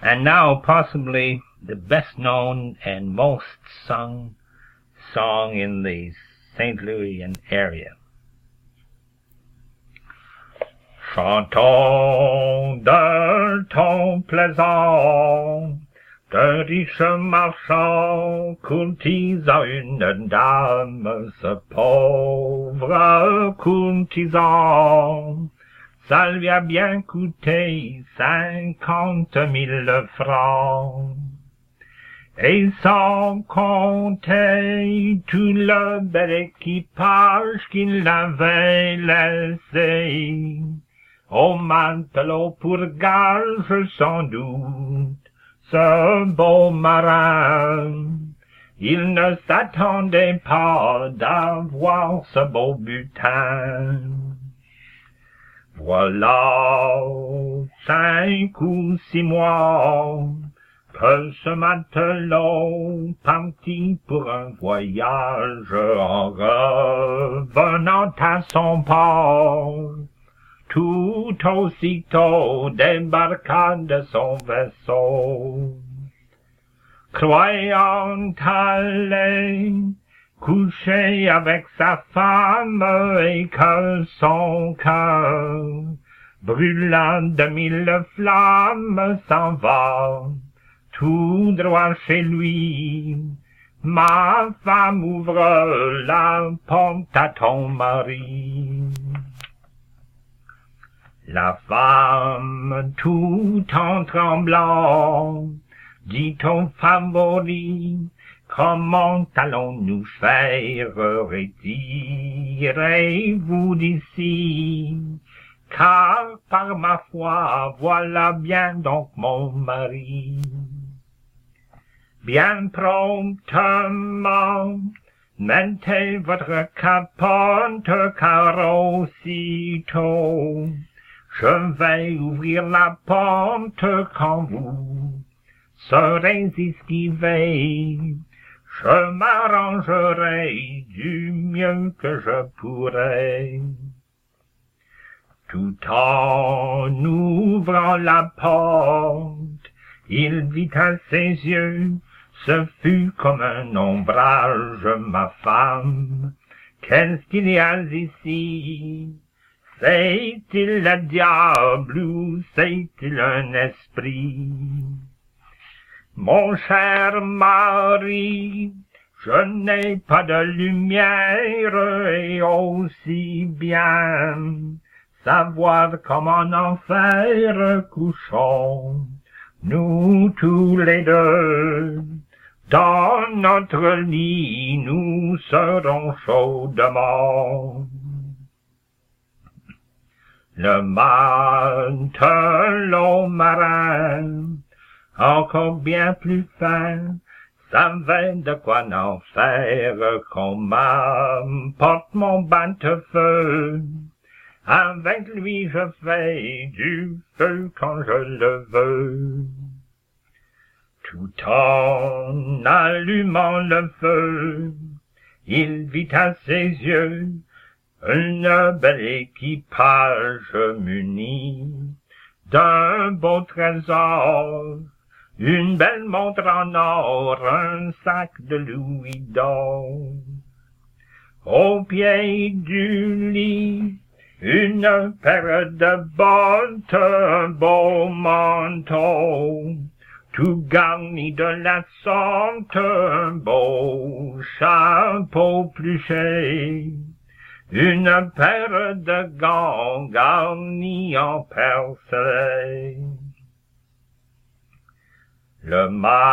And now possibly the best known and most sung song in the St. Louis area. Chantons d'un ton plaisant, d'un riche marchand courtisant une dame, ce pauvre courtisan, ça lui a bien coûté 50 000 francs. Et sans compter tout le bel équipage qu'il avait laissé, au matelot pour gage sans doute, ce beau marin, il ne s'attendait pas d'avoir ce beau butin. Voilà 5 ou 6 mois que ce matelot partit pour un voyage en revenant à son port. Tout aussitôt débarqua de son vaisseau, croyant aller coucher avec sa femme et que son cœur, brûlant de 1000 flammes, s'en va tout droit chez lui. Ma femme, ouvre la porte à ton mari. La femme, tout en tremblant, dit au favori, comment allons-nous faire? Retirez-vous d'ici, car par ma foi, voilà bien donc mon mari. Bien promptement, mettez votre capote, car aussitôt, je vais ouvrir la porte quand vous serez esquivé. Je m'arrangerai du mieux que je pourrai. Tout en ouvrant la porte, il vit à ses yeux, ce fut comme un ombrage, ma femme. Qu'est-ce qu'il y a ici? C'est-il le diable ou c'est-il un esprit? Mon cher mari, je n'ai pas de lumière et aussi bien savoir comment en faire couchons, nous tous les deux. Dans notre lit, nous serons chaudement. Le matelot marin, encore bien plus fin, savait de quoi en faire, qu'on m'apporte mon batte-feu. Avec lui je fais du feu quand je le veux. Tout en allumant le feu, il vit à ses yeux un bel équipage muni d'un beau trésor, une belle montre en or, un sac de louis d'or. Au pied du lit, une paire de bottes, un beau manteau, tout garni de la sorte, un beau chapeau pluché, une paire de gants garnis en percé. Le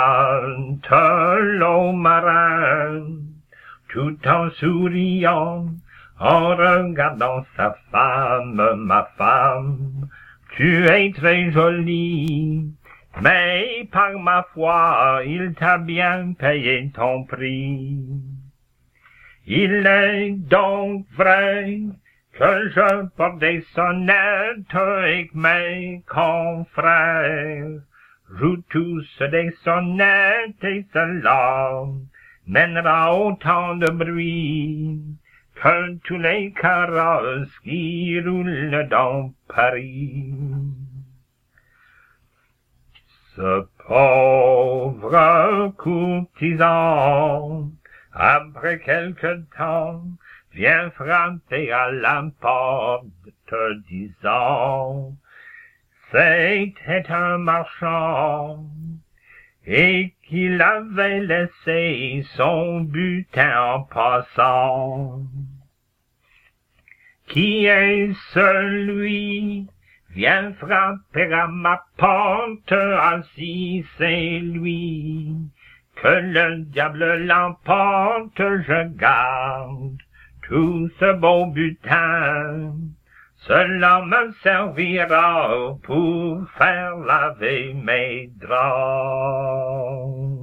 matelot marin, tout en souriant, en regardant sa femme, ma femme, tu es très jolie, mais par ma foi, il t'a bien payé ton prix. Il est donc vrai que je porte des sonnettes et que mes confrères jouent tous des sonnettes et cela mènera autant de bruit que tous les carrosses qui roulent dans Paris. Ce pauvre courtisan, après quelque temps, vient frapper à la porte, disant, c'était un marchand, et qu'il avait laissé son butin en passant. Qui est celui? Viens frapper à ma porte, ainsi c'est lui. Que le diable l'emporte, je garde tout ce beau butin. Cela me servira pour faire laver mes draps.